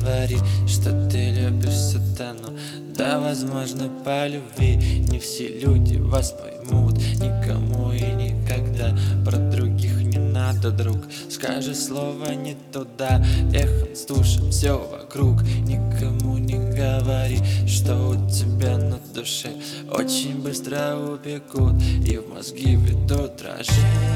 говори, что ты любишь сатану. Да, возможно, по любви не все люди вас поймут. Никому и никогда про других не надо, друг. Скажи слово не туда, эхом с душем все вокруг. Никому не говори, что у тебя на душе. Очень быстро убегут и в мозги ведут дрожи.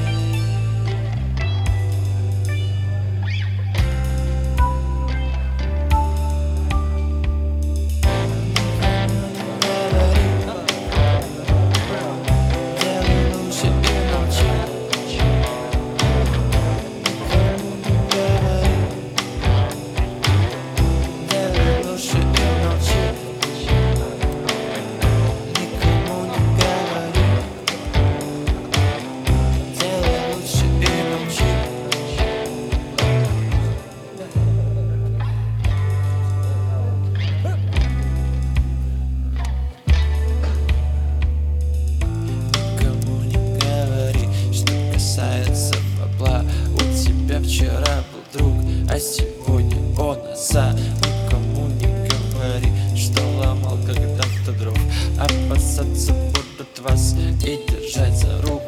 Вчера был друг, а сегодня он оса. Никому не говори, что ломал когда-то дров. Опасаться будут вас и держать за руку.